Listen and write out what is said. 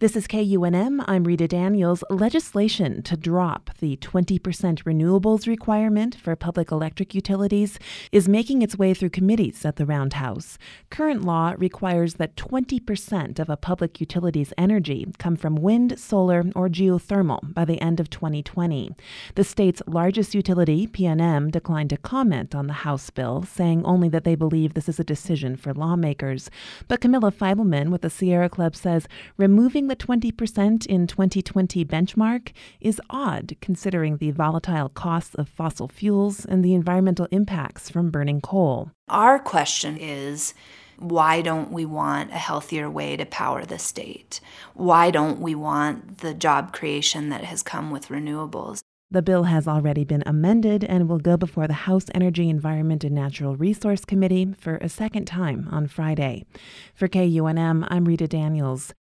This is KUNM. I'm Rita Daniels. Legislation to drop the 20% renewables requirement for public electric utilities is making its way through committees at the Round House. Current law requires that 20% of a public utility's energy come from wind, solar, or geothermal by the end of 2020. The state's largest utility, PNM, declined to comment on the House bill, saying only that they believe this is a decision for lawmakers. But Camilla Feibelman with the Sierra Club says removing the 20% in 2020 benchmark is odd, considering the volatile costs of fossil fuels and the environmental impacts from burning coal. Our question is, why don't we want a healthier way to power the state? Why don't we want the job creation that has come with renewables? The bill has already been amended and will go before the House Energy, Environment, and Natural Resource Committee for a second time on Friday. For KUNM, I'm Rita Daniels.